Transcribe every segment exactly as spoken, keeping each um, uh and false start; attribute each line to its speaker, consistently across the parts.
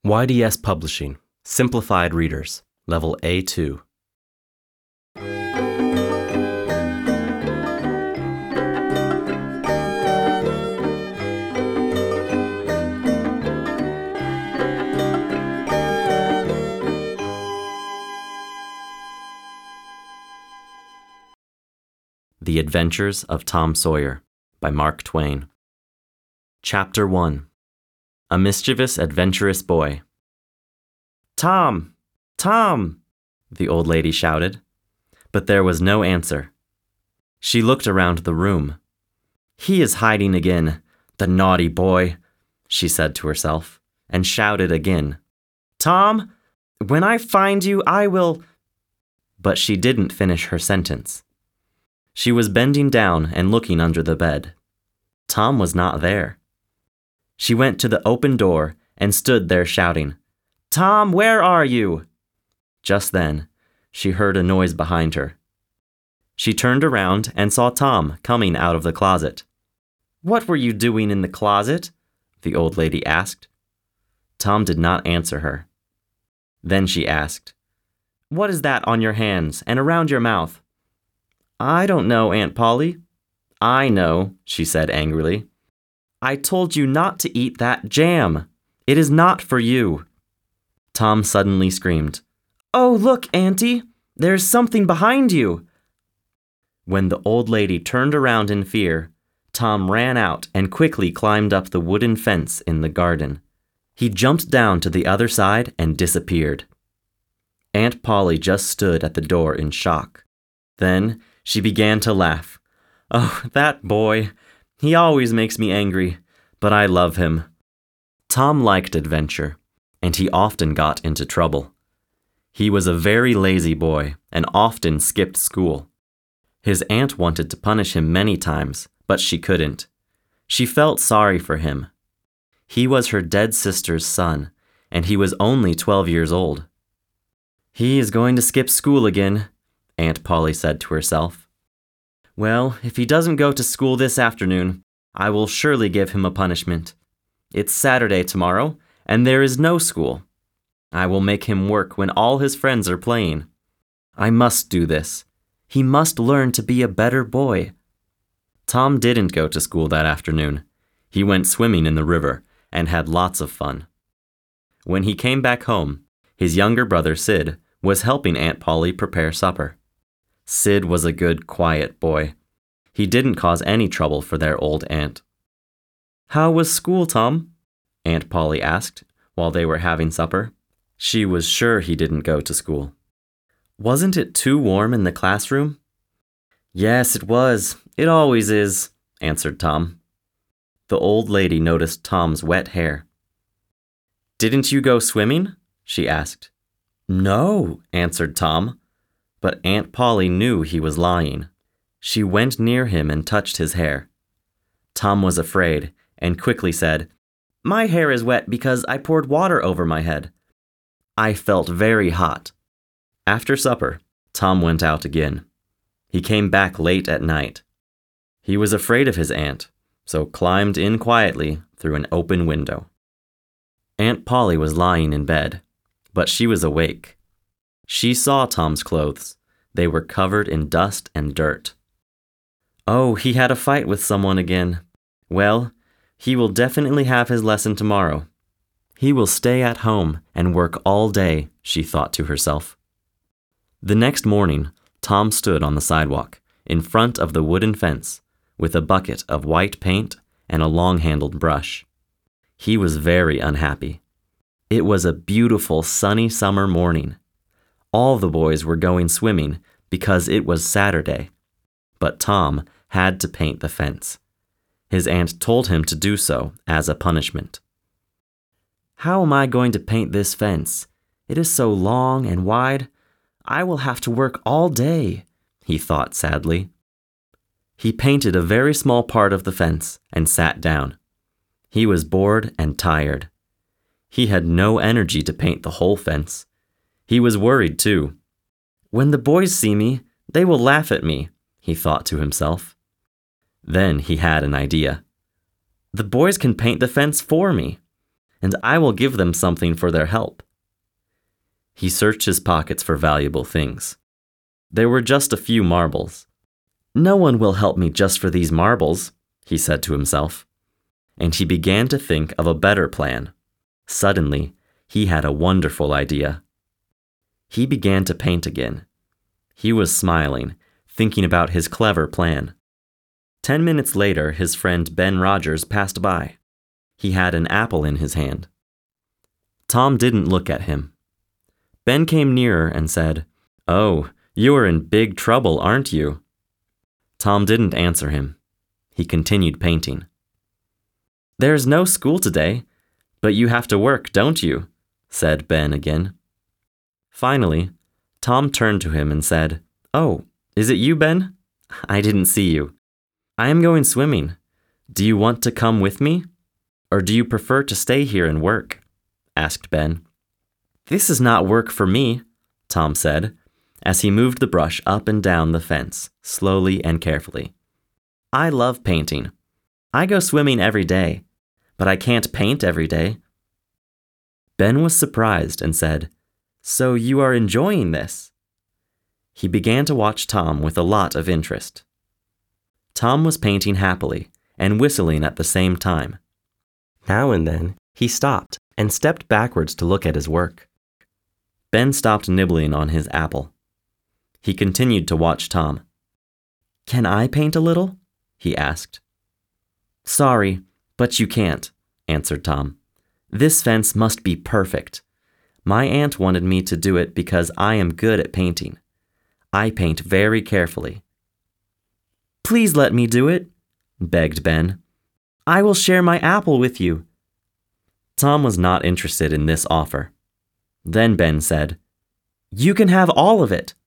Speaker 1: Y D S Publishing, Simplified Readers, Level A two. The Adventures of Tom Sawyer by Mark Twain. Chapter one. A Mischievous, Adventurous Boy. "Tom! Tom!" the old lady shouted, but there was no answer. She looked around the room. "He is hiding again, the naughty boy," she said to herself, and shouted again, "Tom, when I find you, I will—" But she didn't finish her sentence. She was bending down and looking under the bed. Tom was not there. She went to the open door and stood there shouting, "Tom, where are you?" Just then, she heard a noise behind her. She turned around and saw Tom coming out of the closet. "What were you doing in the closet?" the old lady asked. Tom did not answer her. Then she asked, "What is that on your hands and around your mouth?" "I don't know, Aunt Polly." "I know," she said angrily. "I told you not to eat that jam. It is not for you." Tom suddenly screamed, "Oh, look, Auntie! There's something behind you!" When the old lady turned around in fear, Tom ran out and quickly climbed up the wooden fence in the garden. He jumped down to the other side and disappeared. Aunt Polly just stood at the door in shock. Then she began to laugh. "Oh, that boy! He always makes me angry, but I love him." Tom liked adventure, and he often got into trouble. He was a very lazy boy and often skipped school. His aunt wanted to punish him many times, but she couldn't. She felt sorry for him. He was her dead sister's son, and he was only twelve years old. "He is going to skip school again," Aunt Polly said to herself. "Well, if he doesn't go to school this afternoon, I will surely give him a punishment. It's Saturday tomorrow, and there is no school. I will make him work when all his friends are playing. I must do this. He must learn to be a better boy." Tom didn't go to school that afternoon. He went swimming in the river and had lots of fun. When he came back home, his younger brother Sid was helping Aunt Polly prepare supper. Sid was a good, quiet boy. He didn't cause any trouble for their old aunt. "How was school, Tom?" Aunt Polly asked while they were having supper. She was sure he didn't go to school. "Wasn't it too warm in the classroom?" "Yes, it was. It always is," answered Tom. The old lady noticed Tom's wet hair. "Didn't you go swimming?" she asked. "No," answered Tom. But Aunt Polly knew he was lying. She went near him and touched his hair. Tom was afraid and quickly said, "My hair is wet because I poured water over my head." I felt very hot. After supper, Tom went out again. He came back late at night. He was afraid of his aunt, so climbed in quietly through an open window. Aunt Polly was lying in bed, but she was awake. She saw Tom's clothes. They were covered in dust and dirt. "Oh, he had a fight with someone again. Well, he will definitely have his lesson tomorrow. He will stay at home and work all day," she thought to herself. The next morning, Tom stood on the sidewalk in front of the wooden fence with a bucket of white paint and a long-handled brush. He was very unhappy. It was a beautiful sunny summer morning. All the boys were going swimming because it was Saturday, but Tom had to paint the fence. His aunt told him to do so as a punishment. "How am I going to paint this fence? It is so long and wide. I will have to work all day," he thought sadly. He painted a very small part of the fence and sat down. He was bored and tired. He had no energy to paint the whole fence. He was worried, too. "When the boys see me, they will laugh at me," he thought to himself. Then he had an idea. "The boys can paint the fence for me. and I will give them something for their help." He searched his pockets for valuable things. There were just a few marbles. "No one will help me just for these marbles," he said to himself. And he began to think of a better plan. Suddenly, he had a wonderful idea. He began to paint again. He was smiling, thinking about his clever plan. Ten minutes later, his friend Ben Rogers passed by. He had an apple in his hand. Tom didn't look at him. Ben came nearer and said, "Oh, you are in big trouble, aren't you?" Tom didn't answer him. He continued painting. "There's no school today, but you have to work, don't you?" said Ben again. Finally, Tom turned to him and said, "Oh, is it you, Ben? I didn't see you. I am going swimming. Do you want to come with me? Or do you prefer to stay here and work?" asked Ben. "This is not work for me," Tom said, as he moved the brush up and down the fence, slowly and carefully. "I love painting. I go swimming every day, but I can't paint every day." Ben was surprised and said, "So you are enjoying this?" He began to watch Tom with a lot of interest. Tom was painting happily and whistling at the same time. Now and then, he stopped and stepped backwards to look at his work. Ben stopped nibbling on his apple. He continued to watch Tom. "Can I paint a little?" he asked. "Sorry, but you can't," answered Tom. "This fence must be perfect. My aunt wanted me to do it because I am good at painting. I paint very carefully." "Please let me do it," begged Ben. "I will share my apple with you." Tom was not interested in this offer. Then Ben said, "You can have all of it."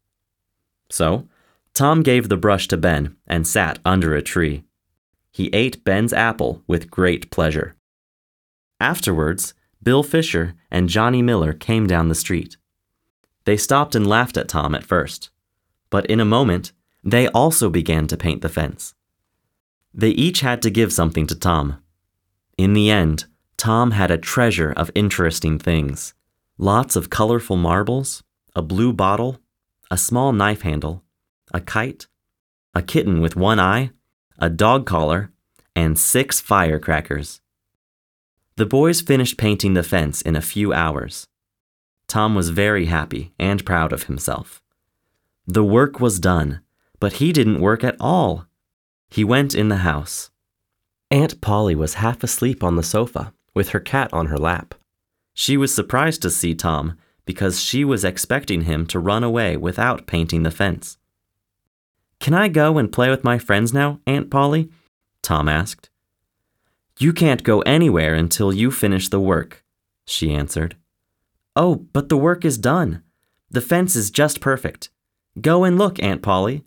Speaker 1: So, Tom gave the brush to Ben and sat under a tree. He ate Ben's apple with great pleasure. Afterwards, Bill Fisher and Johnny Miller came down the street. They stopped and laughed at Tom at first, but in a moment, they also began to paint the fence. They each had to give something to Tom. In the end, Tom had a treasure of interesting things. Lots of colorful marbles, a blue bottle, a small knife handle, a kite, a kitten with one eye, a dog collar, and six firecrackers. The boys finished painting the fence in a few hours. Tom was very happy and proud of himself. The work was done, but he didn't work at all. He went in the house. Aunt Polly was half asleep on the sofa, with her cat on her lap. She was surprised to see Tom because she was expecting him to run away without painting the fence. "Can I go and play with my friends now, Aunt Polly?" Tom asked. "You can't go anywhere until you finish the work," she answered. "Oh, but the work is done. The fence is just perfect. Go and look, Aunt Polly."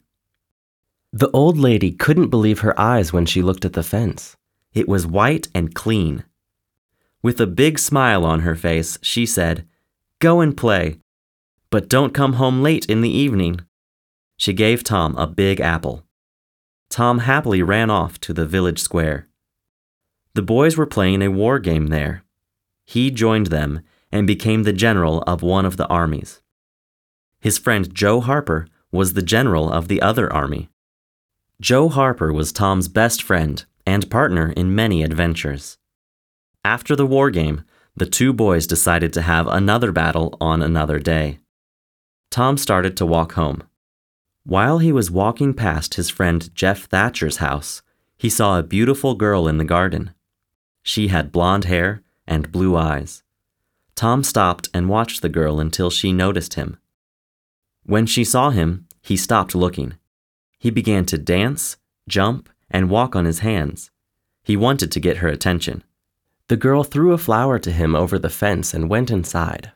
Speaker 1: The old lady couldn't believe her eyes when she looked at the fence. It was white and clean. With a big smile on her face, she said, "Go and play, but don't come home late in the evening." She gave Tom a big apple. Tom happily ran off to the village square. The boys were playing a war game there. He joined them and became the general of one of the armies. His friend Joe Harper was the general of the other army. Joe Harper was Tom's best friend and partner in many adventures. After the war game, the two boys decided to have another battle on another day. Tom started to walk home. While he was walking past his friend Jeff Thatcher's house, he saw a beautiful girl in the garden. She had blonde hair and blue eyes. Tom stopped and watched the girl until she noticed him. When she saw him, he stopped looking. He began to dance, jump, and walk on his hands. He wanted to get her attention. The girl threw a flower to him over the fence and went inside.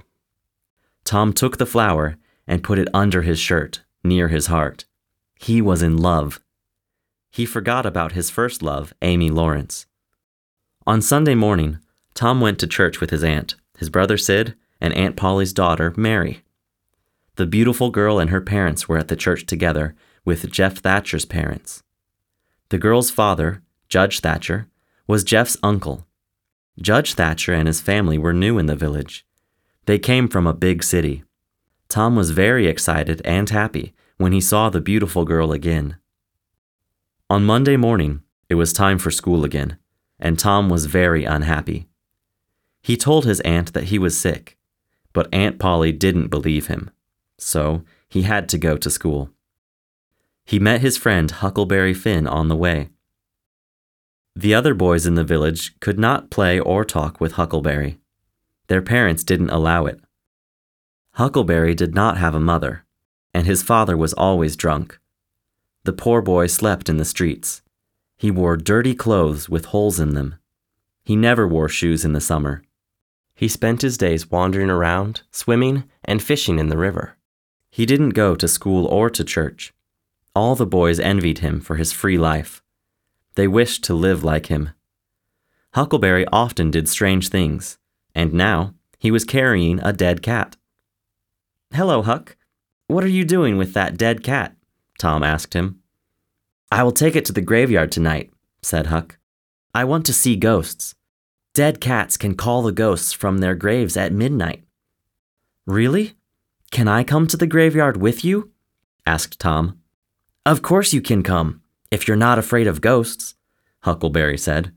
Speaker 1: Tom took the flower and put it under his shirt, near his heart. He was in love. He forgot about his first love, Amy Lawrence. On Sunday morning, Tom went to church with his aunt, his brother Sid, and Aunt Polly's daughter, Mary. The beautiful girl and her parents were at the church together with Jeff Thatcher's parents. The girl's father, Judge Thatcher, was Jeff's uncle. Judge Thatcher and his family were new in the village. They came from a big city. Tom was very excited and happy when he saw the beautiful girl again. On Monday morning, it was time for school again, and Tom was very unhappy. He told his aunt that he was sick, but Aunt Polly didn't believe him, so he had to go to school. He met his friend Huckleberry Finn on the way. The other boys in the village could not play or talk with Huckleberry. Their parents didn't allow it. Huckleberry did not have a mother, and his father was always drunk. The poor boy slept in the streets. He wore dirty clothes with holes in them. He never wore shoes in the summer. He spent his days wandering around, swimming, and fishing in the river. He didn't go to school or to church. All the boys envied him for his free life. They wished to live like him. Huckleberry often did strange things, and now he was carrying a dead cat. "Hello, Huck. What are you doing with that dead cat?" Tom asked him. "I will take it to the graveyard tonight," said Huck. "I want to see ghosts. Dead cats can call the ghosts from their graves at midnight." "Really? Can I come to the graveyard with you?" asked Tom. "Of course you can come, if you're not afraid of ghosts," Huckleberry said.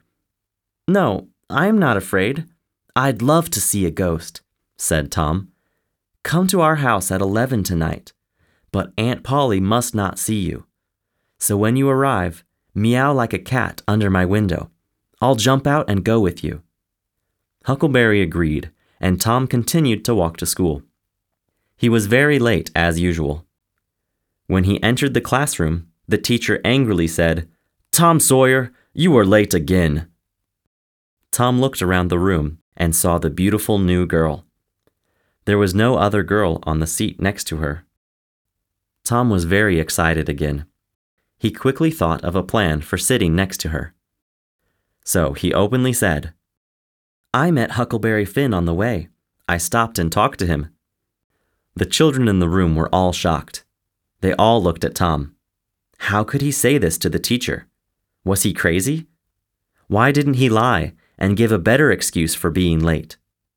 Speaker 1: "No, I'm not afraid. I'd love to see a ghost," said Tom. "Come to our house at eleven tonight, but Aunt Polly must not see you. So when you arrive, meow like a cat under my window. I'll jump out and go with you." Huckleberry agreed, and Tom continued to walk to school. He was very late, as usual. When he entered the classroom, the teacher angrily said, "Tom Sawyer, you are late again." Tom looked around the room and saw the beautiful new girl. There was no other girl on the seat next to her. Tom was very excited again. He quickly thought of a plan for sitting next to her. So he openly said, "I met Huckleberry Finn on the way. I stopped and talked to him." The children in the room were all shocked. They all looked at Tom. How could he say this to the teacher? Was he crazy? Why didn't he lie and give a better excuse for being late?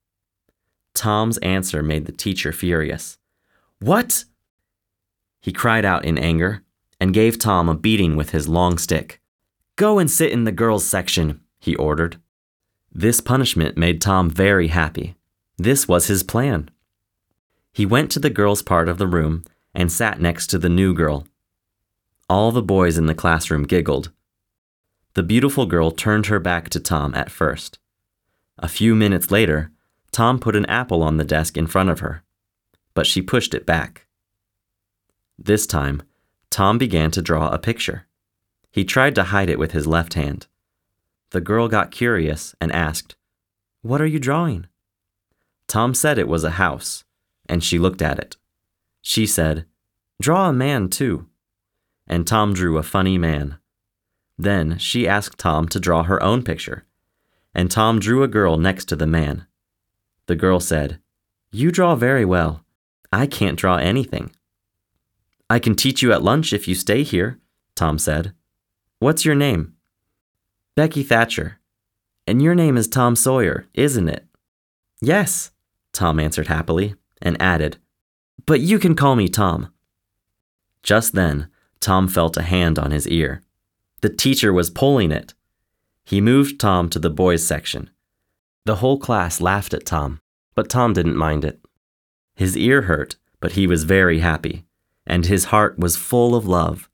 Speaker 1: Tom's answer made the teacher furious. "What?" He cried out in anger and gave Tom a beating with his long stick. "Go and sit in the girls' section," he ordered. This punishment made Tom very happy. This was his plan. He went to the girls' part of the room and sat next to the new girl. All the boys in the classroom giggled. The beautiful girl turned her back to Tom at first. A few minutes later, Tom put an apple on the desk in front of her, but she pushed it back. This time, Tom began to draw a picture. He tried to hide it with his left hand. The girl got curious and asked, "What are you drawing?" Tom said it was a house, and she looked at it. She said, "Draw a man too." And Tom drew a funny man. Then she asked Tom to draw her own picture, and Tom drew a girl next to the man. The girl said, "You draw very well. I can't draw anything." "I can teach you at lunch if you stay here," Tom said. "What's your name?" "Becky Thatcher." "And your name is Tom Sawyer, isn't it?" "Yes," Tom answered happily, and added, "But you can call me Tom." Just then, Tom felt a hand on his ear. The teacher was pulling it. He moved Tom to the boys' section. The whole class laughed at Tom, but Tom didn't mind it. His ear hurt, but he was very happy, and his heart was full of love.